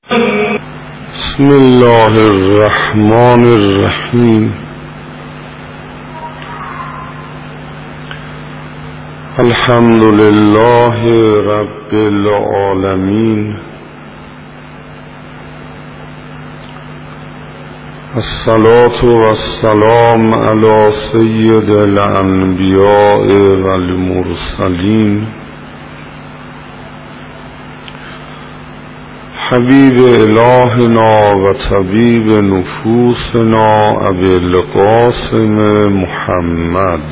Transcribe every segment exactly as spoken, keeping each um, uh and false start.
بسم الله الرحمن الرحیم. الحمد لله رب العالمین. الصلاة والسلام علی سید الانبیاء والمرسلین حبیب الهنا و طبیب نفوسنا ابی القاسم محمد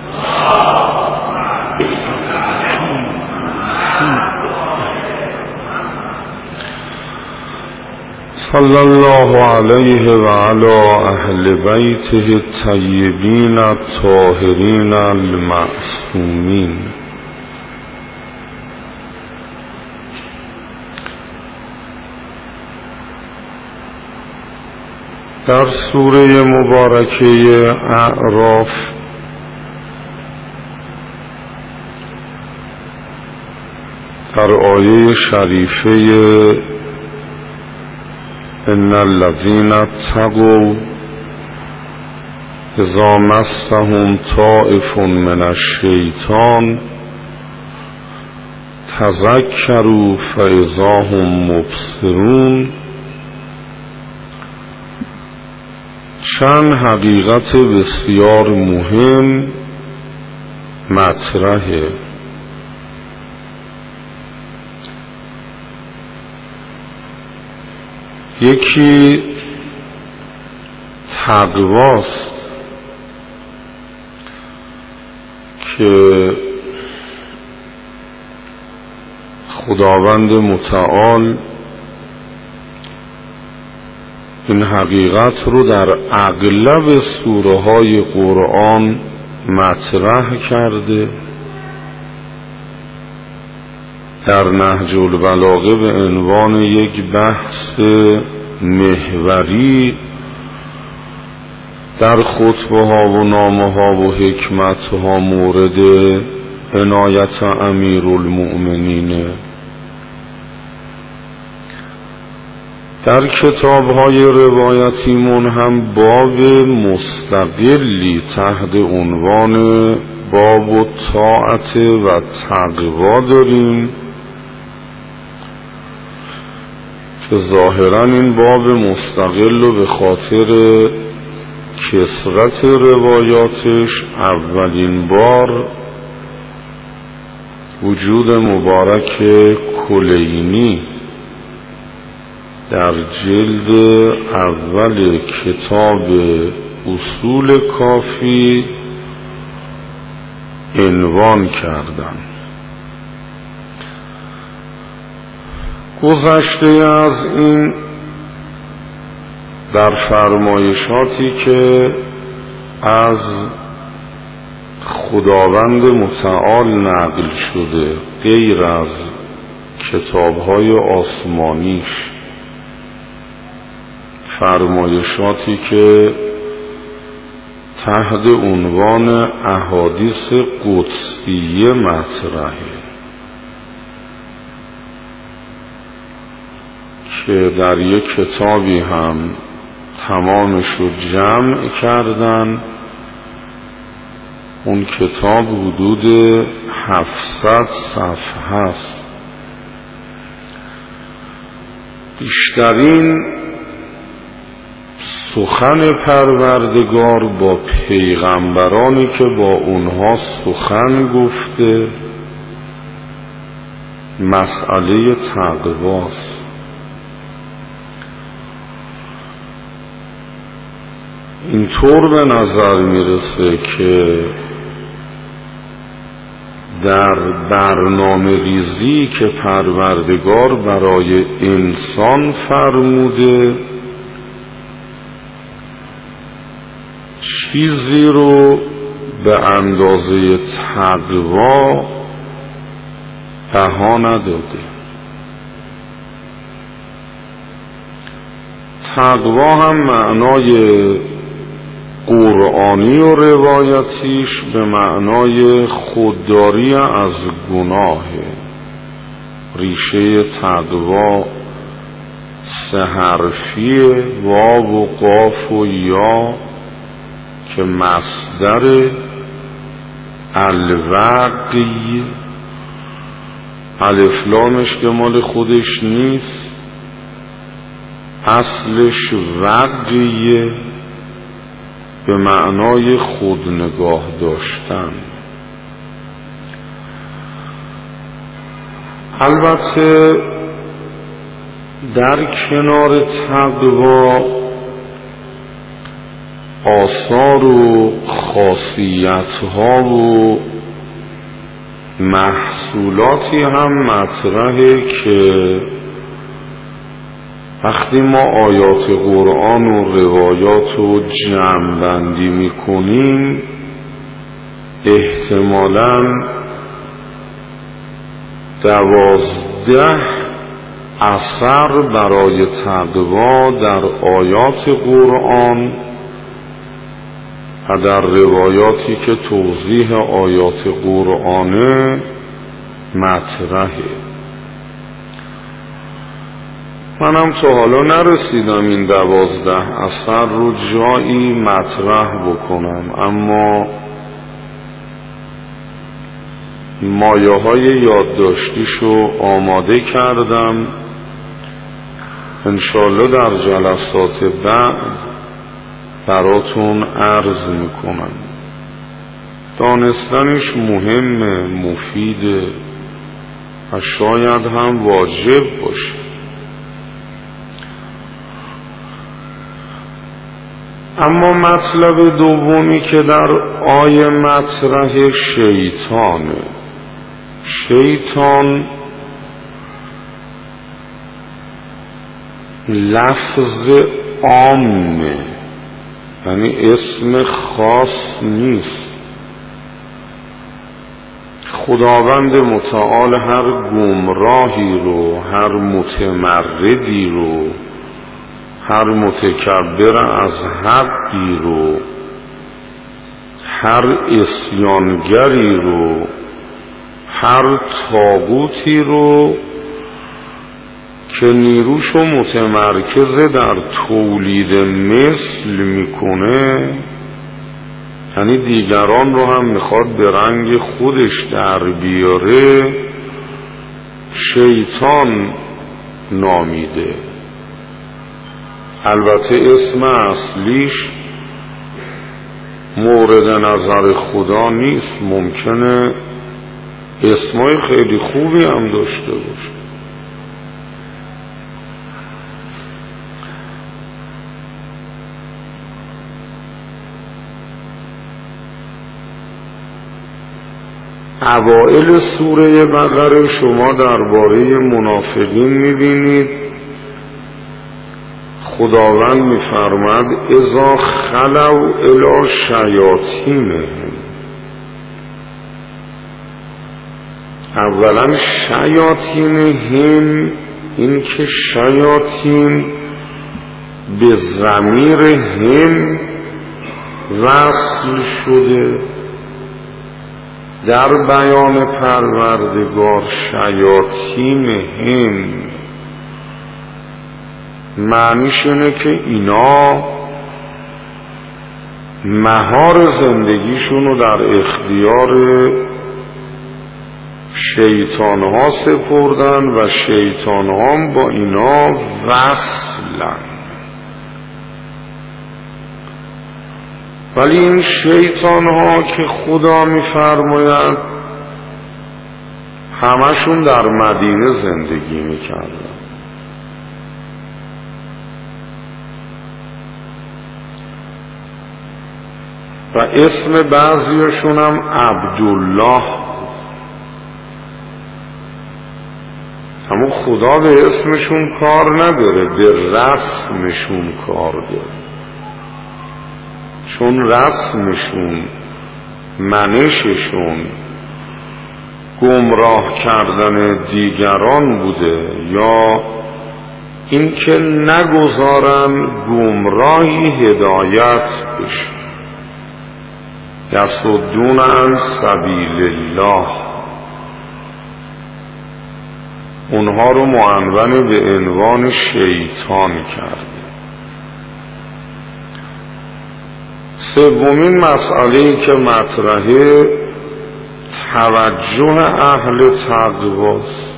صلی الله علیه و علی اهل بیته الطیبین الطاهرین المعصومین. در سوره مبارکه اعراف در آیه شریفه ان الذین اتقوا اذا مسهم طائف من الشیطان تذکروا فاذا هم مبصرون چند حقیقت بسیار مهم مطرحه. یکی تقواست که خداوند متعال این حقیقت رو در اغلب سوره های قرآن مطرح کرده. در نهج البلاغه به عنوان یک بحث محوری در خطبه ها و نامه ها و حکمت ها مورد عنایت امیرالمؤمنین. در کتاب های روایتیمون هم باب مستقلی تحت عنوان باب الطاعت و تقوا داریم که ظاهرا این باب مستقل و به خاطر کثرت روایاتش اولین بار وجود مبارک کلینی در جلد اول کتاب اصول کافی عنوان کردن. گذشته از این در فرمایشاتی که از خداوند متعال نقل شده غیر از کتاب‌های آسمانیش، فرمایشاتی که تحت عنوان احادیث قدسیه مطرحه که در یک کتابی هم تمامش رو جمع کردن. اون کتاب حدود هفتصد صفحه است. بیشترین سخن پروردگار با پیغمبرانی که با اونها سخن گفته مسئله تقواست. اینطور به نظر میرسه که در برنامه ریزی که پروردگار برای انسان فرموده چیزی رو به اندازه تقوا بها نداده. تقوا هم معنای قرآنی و روایتیش به معنای خودداری از گناه. ریشه تقوا سه حرفی واو و قاف و یا که مصدر الوقی، الف لامش که مال خودش نیست، اصلش وقیه، به معنای خود نگاه داشتن. البته در کنار تقوا آثار و خاصیت‌ها و محصولاتی هم مطرحه که وقتی ما آیات قرآن و روایات رو جمع بندی میکنیم احتمالاً دوازده اثر برای تقوا در آیات قرآن و در روایاتی که توضیح آیات قرآنه مطرحه. منم تا حالا نرسیدم این دوازده اثر رو جایی مطرح بکنم، اما مایه های یادداشتیشو آماده کردم، انشالله در جلسات بعد براتون عرض میکنم. دانستنش مهمه، مفیده و شاید هم واجب باشه. اما مطلب دومی که در آیه مطرح شیطانه. شیطان لفظ عامه، یعنی اسم خاص نیست. خداوند متعال هر گمراهی رو، هر متمردی رو، هر متکبر از حقی رو، هر عصیانگری رو، هر طاغوتی رو که نیروشو متمرکز در تولید مثل میکنه، یعنی دیگران رو هم میخواد به رنگ خودش در بیاره، شیطان نامیده. البته اسم اصلیش مورد نظر خدا نیست، ممکنه اسمای خیلی خوبی هم داشته باشه. اوائل سوره بقره شما درباره منافقین میبینید خداوند میفرماد اذا خلوا الی شیاطینهم. اولا شیاطینهم، این که شیاطین به ضمیر هم وصل شده در بیان پروردگار. شیاطین هم معنیش اینه که اینا مهار زندگیشونو در اختیار شیطان ها سپردن و شیطان ها با اینا وصلن. ولی این شیطان ها که خدا میفرماید همشون در مدینه زندگی میکردن. و اسم بعضیشون هم عبدالله، اما خدا به اسمشون کار نداره، به رسمشون کار داره، چون رسمشون، منششون گمراه کردن دیگران بوده، یا اینکه نگذارن گمراهی هدایت بشه. یصدون عن سبیل الله. اونها رو معنون به عنوان شیطان کرده. سومین مسئله‌ای که مطرحه توجه اهل تقواست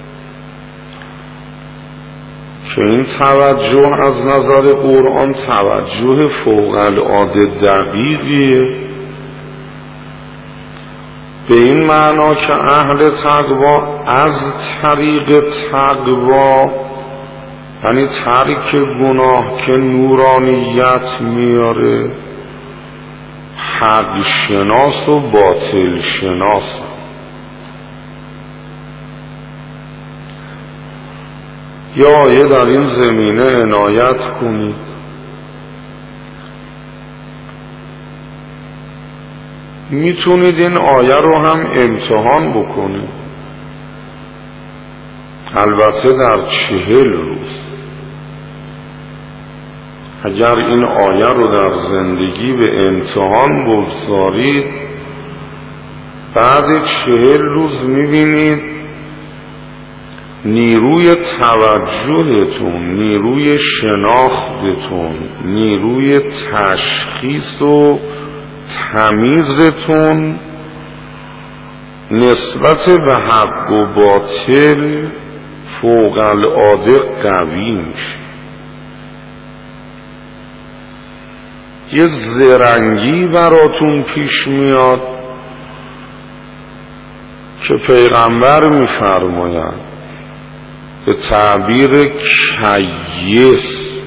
که این توجه از نظر قرآن توجه فوق العاده دقیقیه، به این معنا که اهل تقوا از طریق تقوا یعنی ترک گناه که نورانیت میاره، حق شناس و باطل شناس. یا آیه در این زمینه عنایت کنید. میتونید این آیه رو هم امتحان بکنید، البته در چهل روز. اگر این آیه رو در زندگی به امتحان بگذارید، بعد چهل روز میبینید نیروی توجهتون، نیروی شناختتون، نیروی تشخیص و تمیزتون نسبت به حق و باطل فوق العاده قوی میشه. یه زرنگی براتون پیش میاد که پیغمبر میفرماید به تعبیر کیس،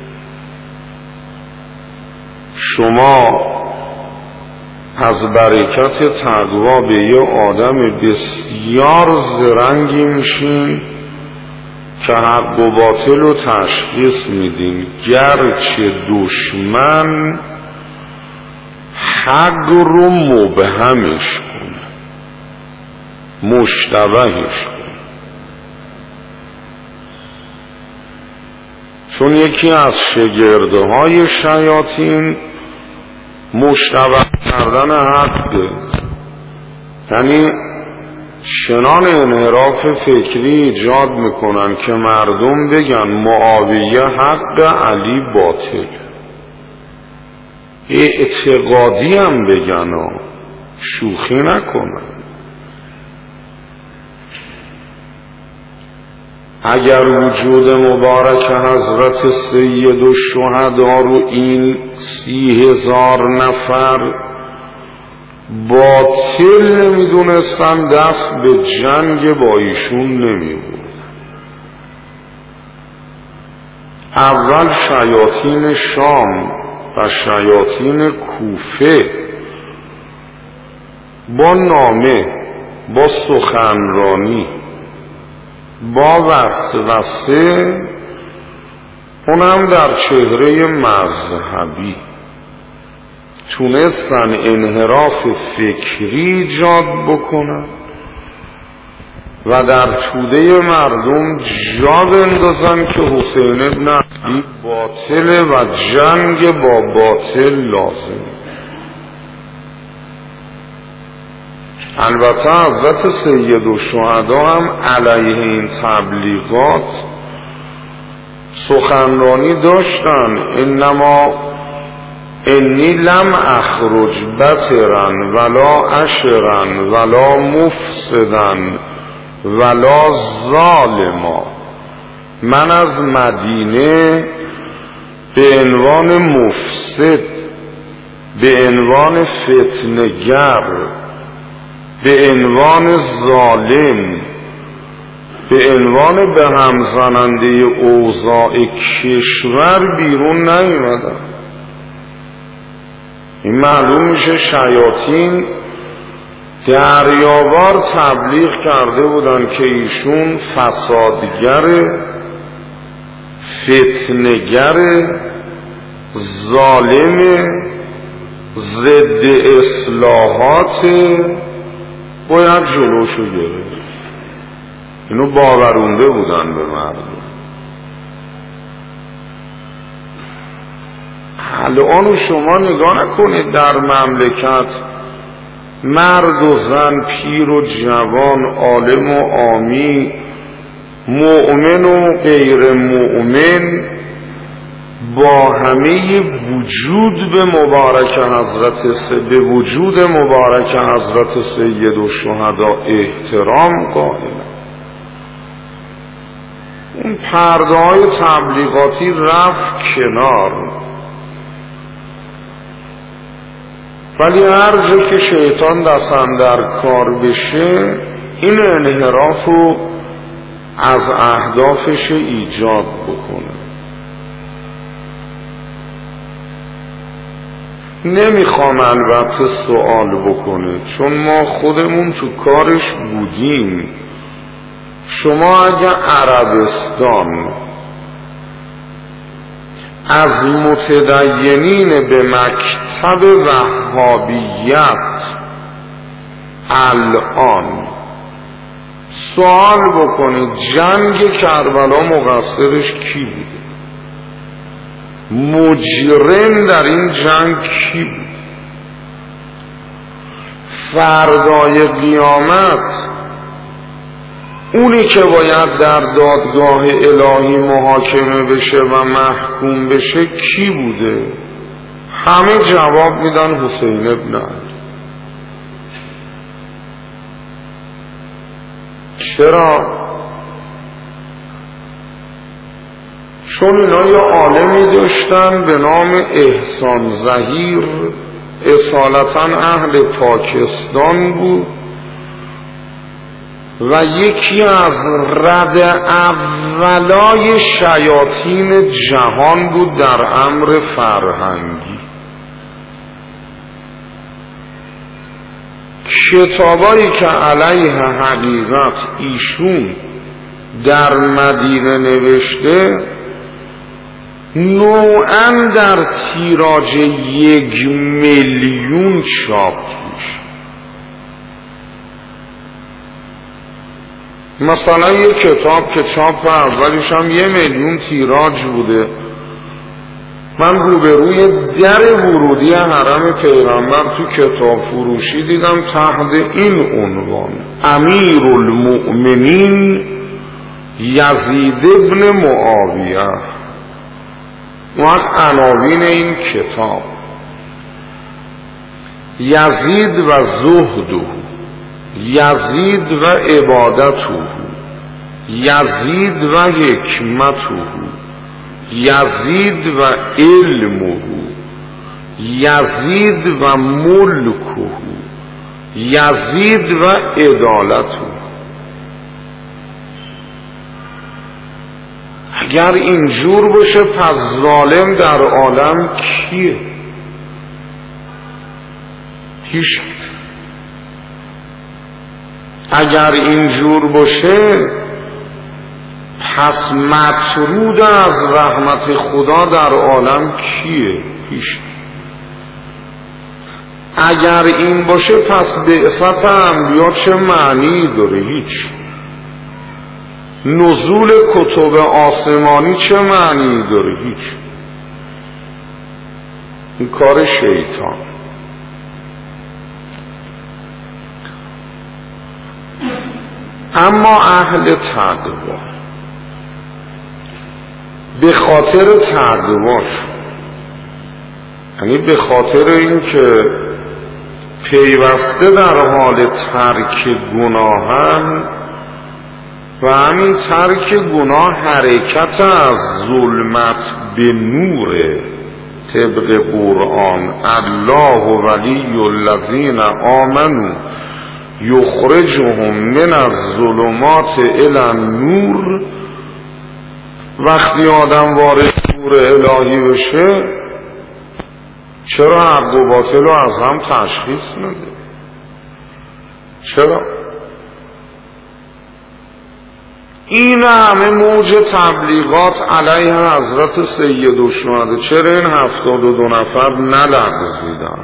شما از برکت تقوا به یه آدم بسیار زرنگی میشین که حق و باطل رو تشخیص میدین، گرچه دشمن حق رو مبهمش کنه، مشتبهش کنه. چون یکی از شگرده های شیاطین مشتبه کردن حقه، یعنی شنان انحراف فکری ایجاد میکنن که مردم بگن معاویه حق، علی باطل. اعتقادی هم بگن و شوخی نکنن. اگر وجود مبارک حضرت سید الشهدا رو این سی هزار نفر باطل نمیدونستن، دست به جنگ با ایشون نمیبود. اول شیاطین شام و شیاطین کوفه با نامه، با سخنرانی، با وسوسه، اونم در چهره مذهبی، تونستن انحراف فکری ایجاد بکنن و در توده مردم جا بندازن که حسین ابن علی باطله و جنگ با باطل لازم. البته حضرت سید الشهدا هم علیه این تبلیغات سخنرانی داشتن. انما انی لم اخرج بطرا ولا اشرا ولا مفسدا ولا ظالما، من از مدینه به عنوان مفسد، به عنوان فتنه‌گر، به عنوان ظالم، به عنوان به هم زننده اوضاع کشور بیرون نیومدم. این معلوم میشه شیاطین دریاوار تبلیغ کرده بودن که ایشون فسادگر، فتنه‌گر، ظالم، ضد اصلاحات، باید جلوشو گرفت. اینو باورونده بودن به مردم. الان شما نگاه نکنید در مملکت مرد و زن، پیر و جوان، عالم و عامی، مؤمن و غیر مؤمن با همه وجود به مبارک حضرت س... به وجود مبارک حضرت سید الشهدا احترام قائلند. اون پرده های تبلیغاتی رفت کنار، ولی هر جا که شیطان دست اندر کار بشه این انحراف رو از اهدافش ایجاد بکنه. نمیخوام البته سوال بکنه، چون ما خودمون تو کارش بودیم. شما اگر عربستان از متدینین به مکتب وهابیت الان سوال بکنید جنگ کربلا مقصرش کی بوده؟ مجرم در این جنگ کی بود؟ فردای قیامت اونی که باید در دادگاه الهی محاکمه بشه و محکوم بشه کی بوده؟ همه جواب میدن حسین ابن علی. چرا؟ چون اینا یه عالمی داشتن به نام احسان ظهیر، اصالتا اهل پاکستان بود و یکی از رد اولای شیاطین جهان بود در امر فرهنگی. کتابایی که علیه حقیقت ایشون در مدینه نوشته نوعاً در تیراژ یک میلیون چاپ میشه. مثلا یک کتاب که چاپ اولیش هم یه میلیون تیراژ بوده، من روبروی در ورودی حرم پیغمبر تو کتاب فروشی دیدم تحت این عنوان امیرالمؤمنین یزید ابن معاویه. وقت عناوین این کتاب یزید و زهده، یزید و عبادته، یزید و حکمته، یزید و علمه، یزید و ملکه، یزید و عدالته. اگر اینجور باشه پس ظالم در عالم کیه؟ هیچ. اگر اینجور باشه پس مطرود از رحمت خدا در عالم کیه؟ هیچ. اگر این باشه پس بعثت انبیا چه معنی داره؟ هیچ. نزول کتب آسمانی چه معنی داره؟ هیچ. این کار شیطان. اما اهل تقوا به خاطر تقواش، یعنی به خاطر این که پیوسته در حال ترک گناهن و همین ترک گناه حرکت از ظلمت به نور طبق قرآن الله ولی الذین آمنوا یخرجهم من الظلمات الی النور. وقتی آدم وارد نور الهی بشه چرا حق و باطل رو از هم تشخیص نده؟ چرا؟ این همه موج تبلیغات علیه حضرت سید الشهدا، چرا این هفتاد و دو نفر نلغزیدن؟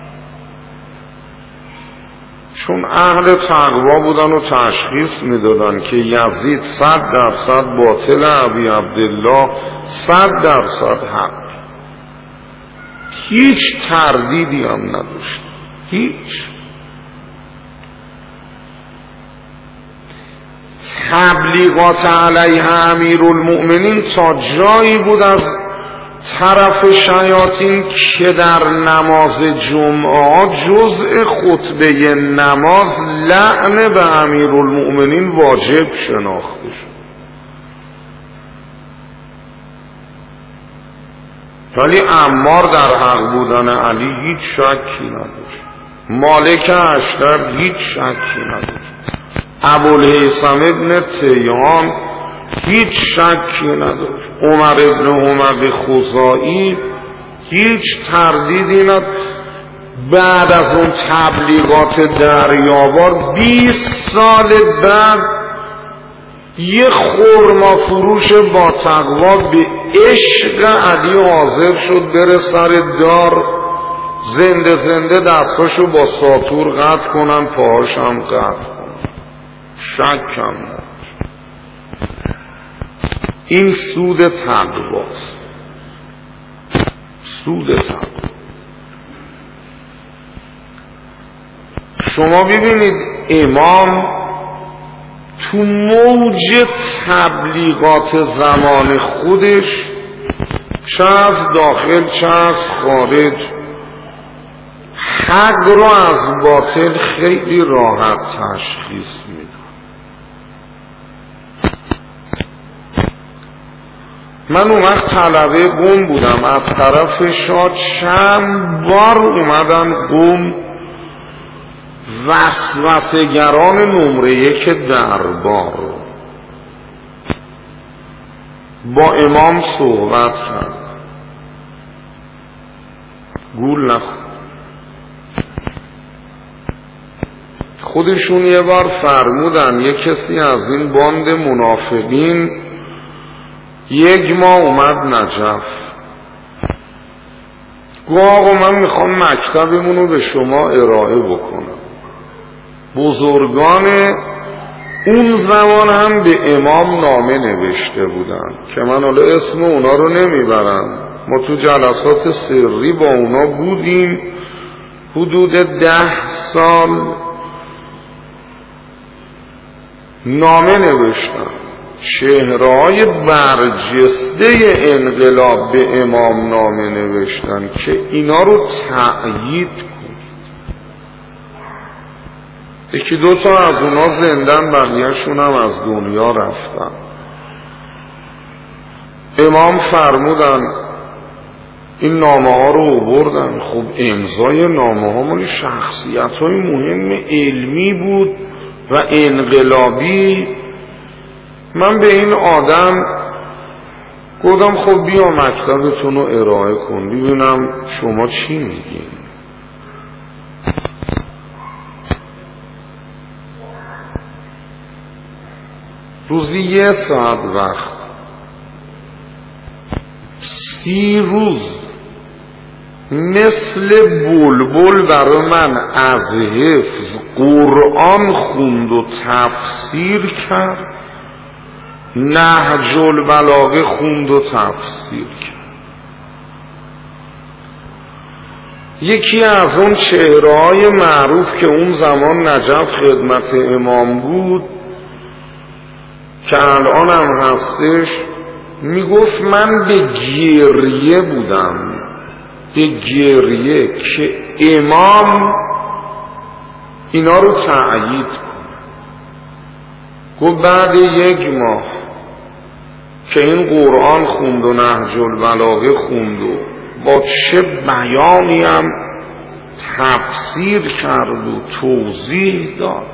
چون اهل تقوا بودن و تشخیص میدادن که یزید صد درصد باطل، ابی عبدالله صد درصد حق. هیچ تردیدی هم نداشت، هیچ. تبلیغات علیه امیرالمؤمنین تا جایی بود از طرف شیاطین که در نماز جمعه جزء خطبه نماز لعن به امیرالمؤمنین واجب شناخته شد. ولی عمار در حق بودن علی هیچ شکی نداشت، مالک اشتر هیچ شکی نداشت، ابوالهیثم ابن تیهان هیچ شکی نداشت، عمر ابن عمر خزاعی هیچ تردیدی نداشت. بعد از اون تبلیغات دریابار بیست سال بعد یه خرما فروش با تقوا به عشق علی حاضر شد بره سر دار زنده زنده دستاشو با ساطور قطع کنن، پاهاش هم قطع کنن. شک هم نداشت. این سود تقواست، سود تقوا. شما ببینید امام تو موج تبلیغات زمان خودش چه از داخل چه از خارج حق رو از باطل خیلی راحت تشخیص میده. من اون وقت طلبه قم بودم، از طرف شاه چند بار اومدن قم وسوسه‌گران نمره یک دربار با امام صحبت کرد، گول نخورد. خودشون یه بار فرمودن یه کسی از این باند منافقین یک ماه اومد نجف، گفت آقا من میخوام مکتبمونو به شما ارائه بکنم. بزرگان اون زمان هم به امام نامه نوشته بودن که من حالا اسم اونا رو نمیبرم، ما تو جلسات سری با اونا بودیم حدود ده سال. نامه نوشتن، چهره‌های برجسته انقلاب به امام نامه نوشتن که اینا رو تأیید کن. یکی دو تا از اونا زندن، بقیه‌شون هم از دنیا رفتن. امام فرمودن این نامه ها رو آوردن. خب امضای نامه ها مال شخصیت های مهم علمی بود و انقلابی. من به این آدم گفتم خب بیا مکتبتون رو ارائه کن ببینم شما چی میگین. روزی یه ساعت وقت سی روز مثل بلبل برای من از حفظ قرآن خوند و تفسیر کرد، نهج البلاغه خوند و تفسیر کرد. یکی از اون چهره‌های معروف که اون زمان نجف خدمت امام بود که الان هم هستش میگفت من به گریه بودم، به گریه که امام اینا رو تأیید کنه. گفت بعد یک ماه که این قرآن خوند و نهج البلاغه خوند و با چه بیانی هم تفسیر کرد و توضیح داد.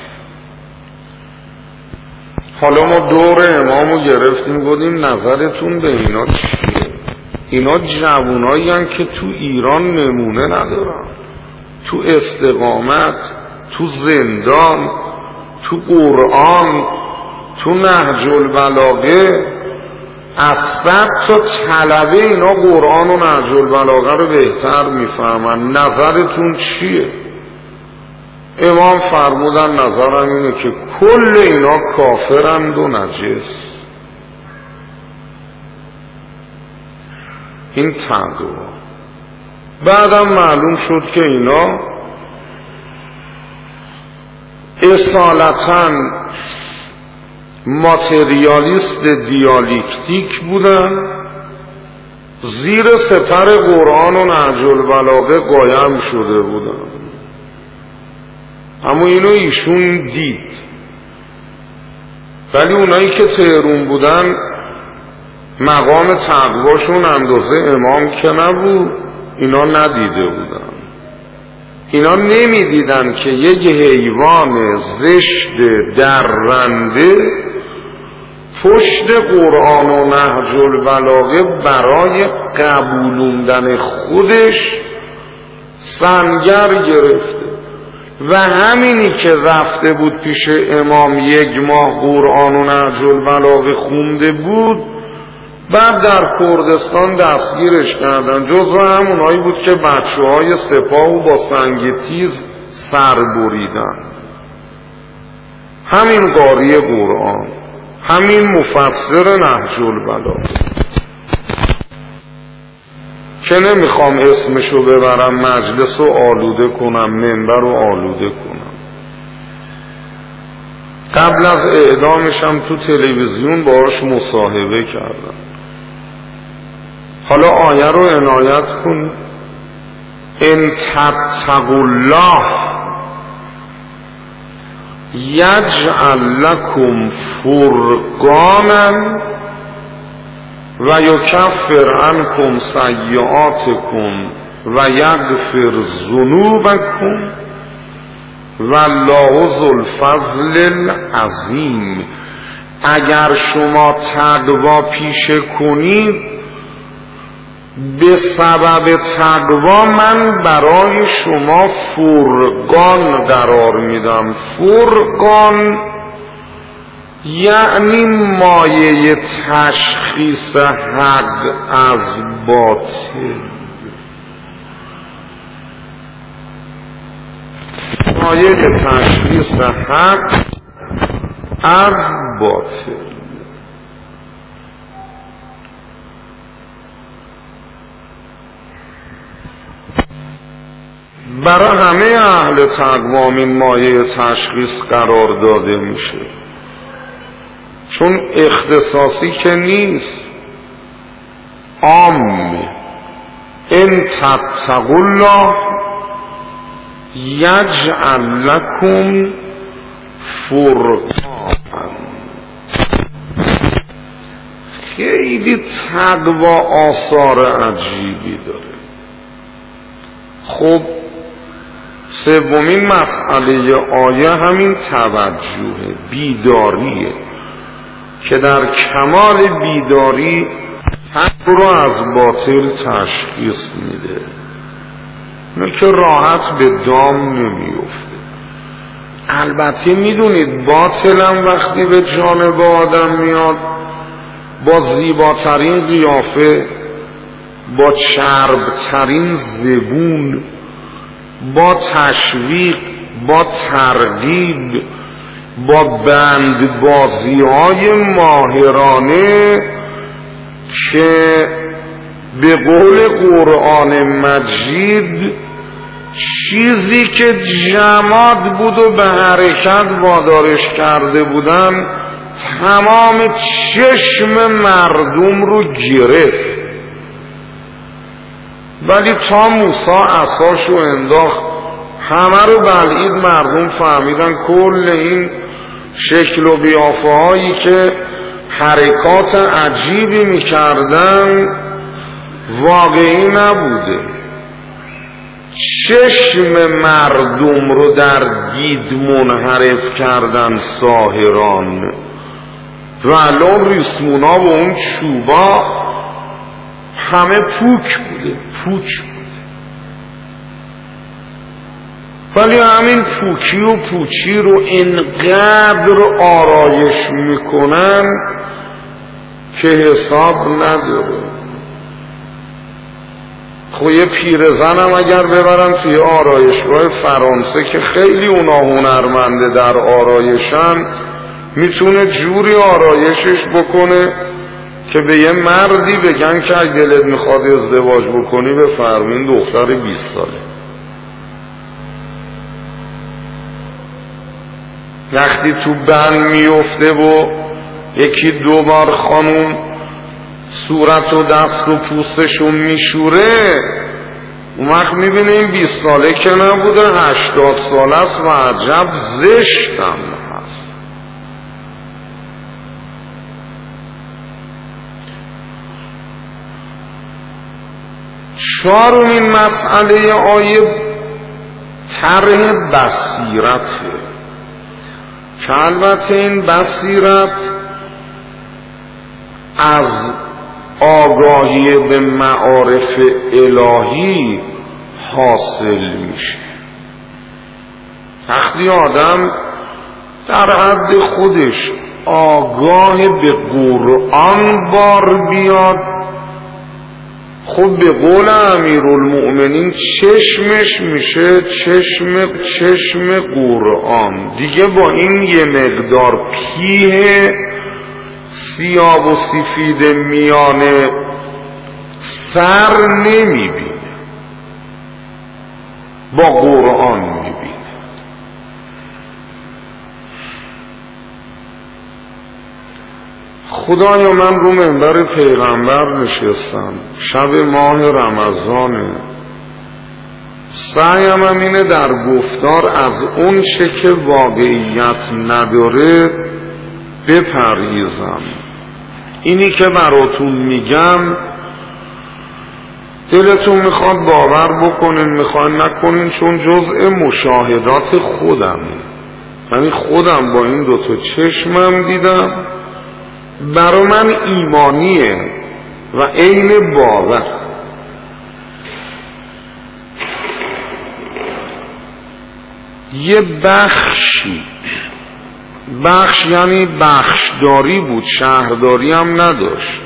حالا ما دور امامو گرفتیم گفتیم نظرتون به اینا چیه؟ اینا جوانایی هستن که تو ایران نمونه ندارن، تو استقامت، تو زندان، تو قرآن، تو نهج البلاغه. از صد تا طلبه اینا قرآن و نهج البلاغه رو بهتر میفهمن. نظرتون چیه؟ امام فرمودن نظرم اینه که کل اینا کافرند و نجس. این تقوا. بعدم معلوم شد که اینا اصالتاً ماتریالیست دیالکتیک بودن، زیر سپر قرآن و نهج البلاغه قایم شده بودن. اما اینو ایشون دید، ولی اونایی که تهرون بودن مقام تقواشون اندازه امام که نبود، اینا ندیده بودن. اینا نمیدیدن که یک حیوان زشت درنده پشت قرآن و نهج البلاغه برای قبولوندن خودش سنگر گرفته و همینی که رفته بود پیش امام یک ماه قرآن و نهج البلاغه خونده بود، بعد در کردستان دستگیرش کردن. جزو همونایی بود که بچه های سپاهو با سنگ تیز سر بریدن. همین قاری قرآن، همین مفسر نهج البلاغه که نمیخوام اسمشو ببرم، مجلس رو آلوده کنم، منبر رو آلوده کنم. قبل از اعدامشم تو تلویزیون باهاش مصاحبه کردم. حالا آیه رو عنایت کن: ان تتقوا الله یجعل لکم فرقانا و یکفر عنکم سیئاتکم و یغفر ذنوبکم والله ذو الفضل العظیم. اگر شما تقوا پیشه کنید، به سبب تقوا من برای شما فرقان قرار میدم. فرقان یعنی مایه تشخیص حق از باطل، مایه تشخیص حق از باطل. برای همه اهل تقوا این مایه تشخیص قرار داده میشه، چون اختصاصی که نیست، عامه. ان تتقوا الله یجعل لکم فرقانا. خیلی تقوا آثار عجیبی داره. خب سومین مسئله آیه همین توجه، بیداریه که در کمال بیداری حق رو از باطل تشخیص میده، نه که راحت به دام نمیفته. البته میدونید باطلم وقتی به جانب آدم میاد، با زیباترین قیافه، با چربترین زبون، با تشویق، با ترغیب، با بندبازی های ماهرانه که به قول قرآن مجید چیزی که جماد بود و به حرکت وادارش کرده بودن تمام چشم مردم رو گرفت. ولی تا موسی عصاشو انداخت، همه رو بلعید، مردم فهمیدن کل این شکل و قیافه هایی که حرکات عجیبی میکردن واقعی نبوده. چشم مردم رو در دید منحرف کردن ساحران و الان ریسمونا و اون چوبا همه پوک بوده، پوچ بوده. ولی همین پوکی و پوچی رو اینقدر آرایش میکنن که حساب نداره. خب یه پیرزنم اگر ببرن توی آرایشگاه فرانسه که خیلی اونا هنرمنده در آرایشن، میتونه جوری آرایشش بکنه که به یه مردی بگن که اگه دلت میخواد ازدواج بکنی بفرمین دختر بیست ساله. وقتی تو بند میفته و یکی دو بار خانوم صورت و دست و پوستشون میشوره، اون وقت میبینه این بیست ساله که نبوده هشتاد ساله است و عجب زشتم هست. چهارمین مسئله آیه طرح بصیرته که البته این بصیرت از آگاهی به معارف الهی حاصل میشه. وقتی آدم در حد خودش آگاه به قرآن بار بیاد، خب به قول امیرالمؤمنین چشمش میشه چشم چشم قرآن، دیگه با این یه مقدار پیه سیاه و سفید میانه سر نمیبینه، با قرآن میبینه. خدایا من رو منبر پیغمبر نشستم، شب ماه رمضانه، سعیم هم اینه در گفتار از اون چه که واقعیت نداره بپرهیزم. اینی که براتون میگم دلتون میخواد باور بکنین میخواد نکنین، چون جزء مشاهدات خودمه، یعنی خودم با این دوتا چشمم دیدم، برا من ایمانیه و عین باور. یه بخشی، بخش یعنی بخشداری بود، شهرداری هم نداشت،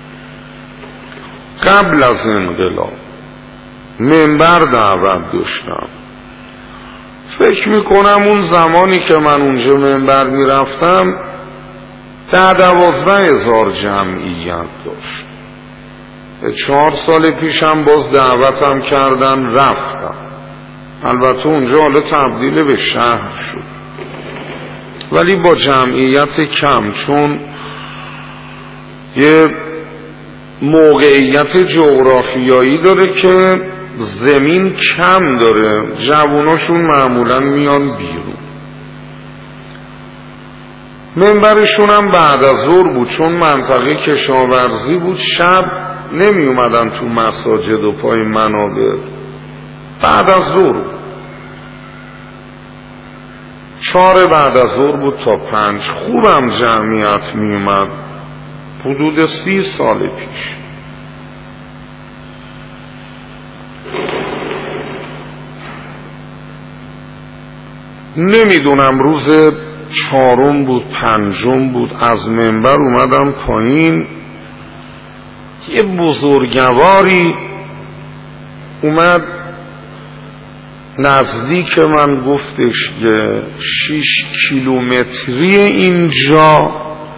قبل از انقلاب منبر دعوت داشتم. فکر میکنم اون زمانی که من اونجا منبر میرفتم ده دوازده هزار جمعیت داشت. چهار سال پیشم باز دعوتم کردن رفتم، البته اونجا حالا تبدیل به شهر شد ولی با جمعیت کم، چون یه موقعیت جغرافیایی داره که زمین کم داره، جواناشون معمولا میان بیرون. منبرشون هم بعد از ظهر بود، چون منطقه کشاورزی بود، شب نمی اومدن تو مساجد و پای منابر، بعد از ظهر چهار بعد از ظهر بود تا پنج. خوبم جمعیت می اومد، حدود سی سال پیش. نمیدونم روز چهارم بود پنجم بود، از منبر اومدم پایین، یه بزرگواری اومد نزدیک من، گفتش که شیش کیلومتری اینجا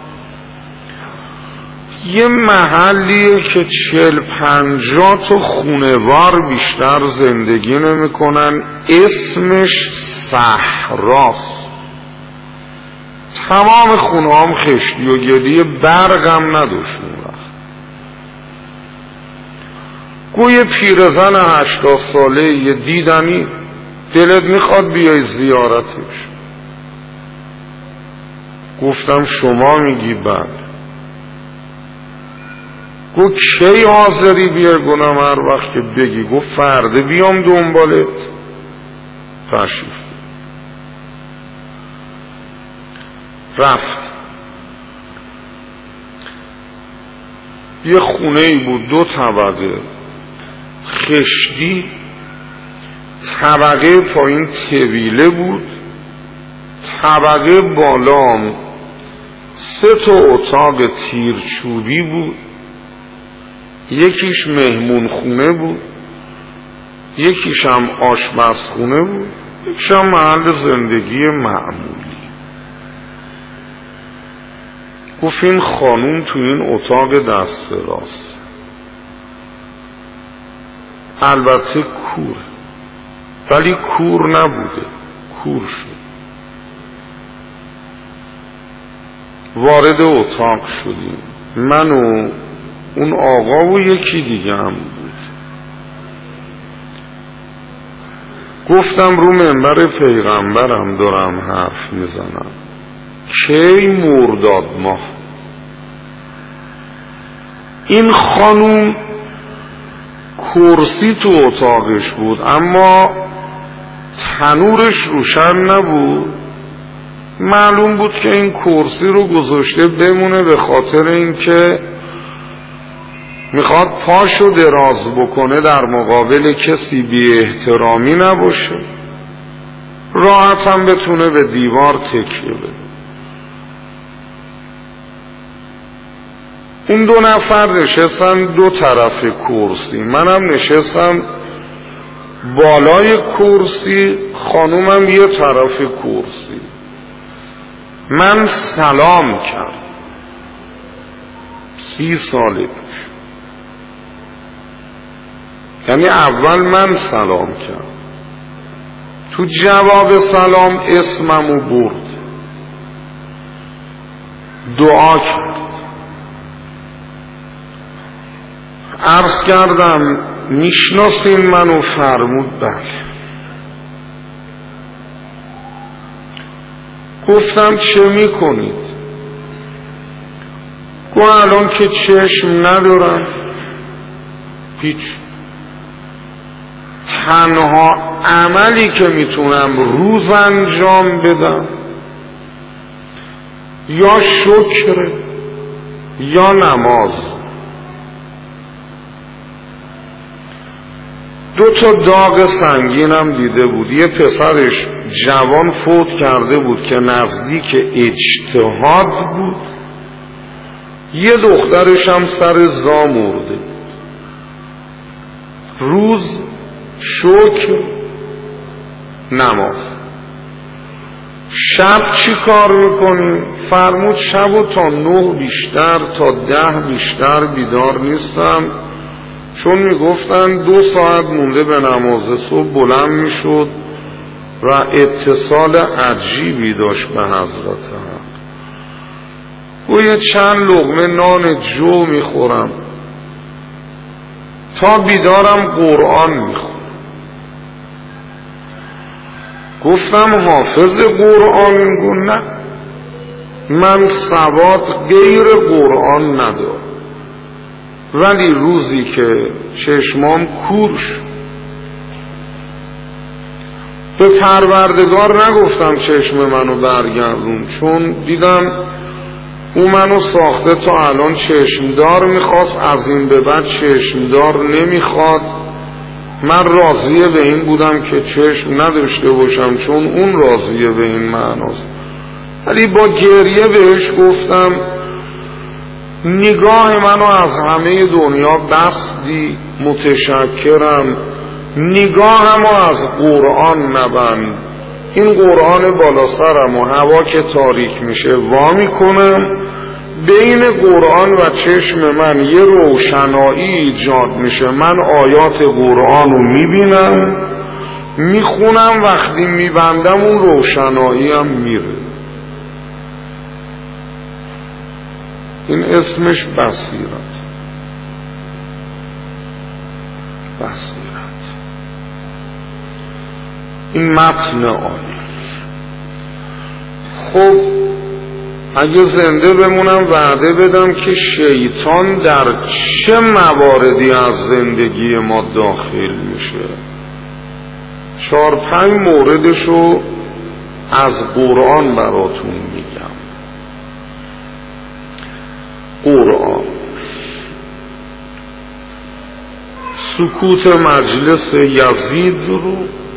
یه محلیه که چل پنجاه تا خونه‌وار بیشتر زندگی نمی‌کنن، اسمش صحراست، تمام خونه هم خشتی و گلی، برق هم نداشت اون وقت. گوی پیرزن هشتاد ساله یه دیدنی، دلت میخواد بیای زیارتش؟ گفتم شما میگی بله. گفت کی حاضری بیای؟ گفتم هر وقت که بگی. گفت فردا بیام دنبالت؟ تشریف رفت. یه خونه ای بود دو طبقه خشتی، طبقه پایین طویله بود، طبقه بالام سه تا اتاق تیرچوبی بود، یکیش مهمون خونه بود، یکیش هم آشپزخونه بود، یکیش هم محل زندگی معمولی. گفت این خانوم تو این اتاق دست راست، البته کور، ولی کور نبوده، کور شد. وارد اتاق شدیم، من و اون آقا و یکی دیگه هم بود. گفتم رو منبر پیغمبرم دارم حرف میزنم، کی مرداد ماه. این خانوم کرسی تو اتاقش بود اما تنورش روشن نبود. معلوم بود که این کرسی رو گذاشته بمونه به خاطر اینکه میخواد پاشو دراز بکنه در مقابل کسی بی احترامی نباشه، راحت هم بتونه به دیوار تکیه بده. اون دو نفر نشستن دو طرف کرسی، منم نشستم بالای کرسی، خانومم یه طرف کرسی. من سلام کردم، سی ساله پیش، یعنی اول من سلام کردم، تو جواب سلام اسممو برد، دعا کرد. عرض کردم میشناسین منو؟ فرمود بله. گفتم چه میکنید؟ گفت الان که چشم ندارم هیچ، تنها عملی که میتونم روز انجام بدم یا شکر یا نماز. دو تا داغ سنگینم دیده بود، یه پسرش جوان فوت کرده بود که نزدیک اجتهاد بود، یه دخترش هم سر زا مرده بود. روز شکر نماز. شب چی کار میکنیم؟ فرمود شب و تا نه بیشتر تا ده بیشتر بیدار نیستم، چون میگفتن دو ساعت مونده به نماز صبح بلند میشد و اتصال عجیبی داشت به حضرت حق. و یه چند لقمه نان جو میخورم، تا بیدارم قرآن میخورم. گفتم حافظ قرآن؟ میگو نه، من سواد غیر قرآن ندارم، ولی روزی که چشمام کور شد به پروردگار نگفتم چشم منو برگردون، چون دیدم او منو ساخته تا الان چشمدار میخواست، از این به بعد چشمدار نمیخواد. من راضیه به این بودم که چشم نداشته باشم چون اون راضیه به این معناست، ولی با گریه بهش گفتم نگاه منو از همه دنیا بستی، متشکرم، نگاهمو از قرآن نبند. این قرآن بالا سرم و هوا که تاریک میشه وا میکنم، بین قرآن و چشم من یه روشنایی ایجاد میشه، من آیات قرآن رو میبینم میخونم، وقتی میبندم اون روشنایی هم میره. این اسمش بصیرت. بصیرت این متن آیه. خب اگه زنده بمونم وعده بدم که شیطان در چه مواردی از زندگی ما داخل میشه، چهار پنج موردشو از قرآن براتون میگم. قرآن، سکوت مجلس یزید رو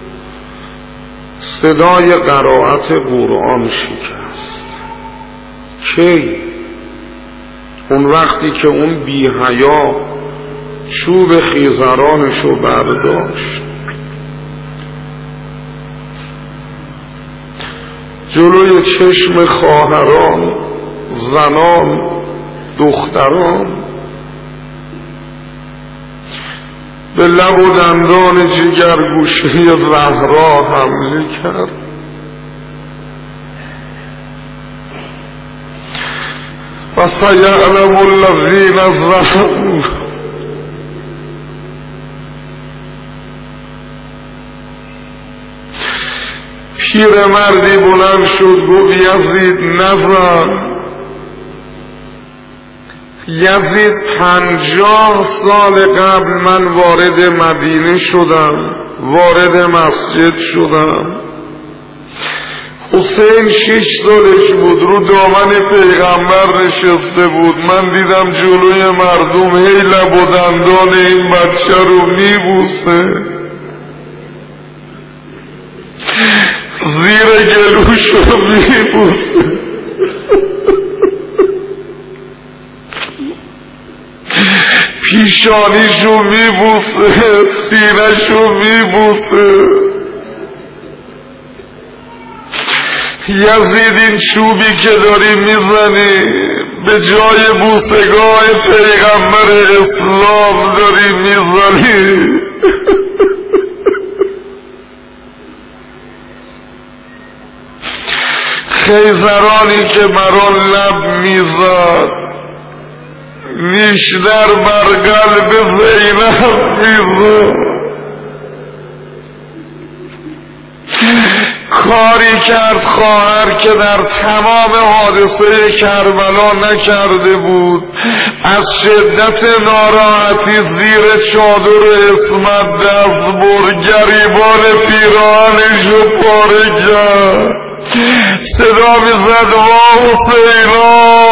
صدای قرائت قرآن شکست. کی؟ اون وقتی که اون بی حیا چوب خیزرانشو برداشت، جلوی چشم خواهران، زنان، دختران به لب و دندان جگرگوشه زهرا حمله کرد. فسیعلم الذین ظلموا. پیر مردی بلند شد گفت یزید نزن. یزید پنجاه سال قبل من وارد مدینه شدم، وارد مسجد شدم. حسین شش سالش بود، رو دامن پیغمبر نشسته بود. من دیدم جلوی مردم هی لب و دندان این بچه رو میبوسه، زیر گلوش رو میبوسه، پیشانیش رو میبوسه، سینه‌ش رو میبوسه. یزید این چوبی که داری میزنی به جای بوسگاه پیغمبر اسلام داری میزنی. خیزرانی که مرا لب میزد نیشتر بر قلب زینب میزد. کاری کرد خواهر که در تمام حادثه کربلا نکرده بود. از شدت ناراحتی زیر چادر عصمت دست برد، گریبان پیراهنش رو پاره کرد، صدا میزد وا حسینا.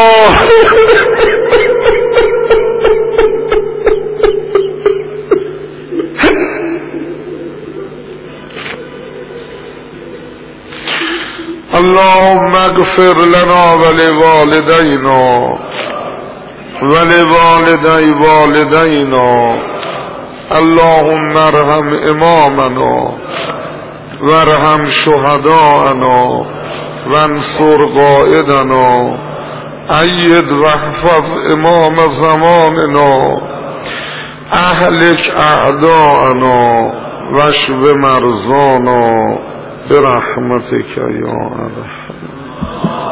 اللهم اغفر لنا ولوالدينا ولوالدي والدينا. اللهم ارحم امامنا وارحم شهداءنا وانصر قائدنا. ايد واحفظ امام زماننا. اهلك اعداءنا واشف مرضانا برحمتك يا ارحم.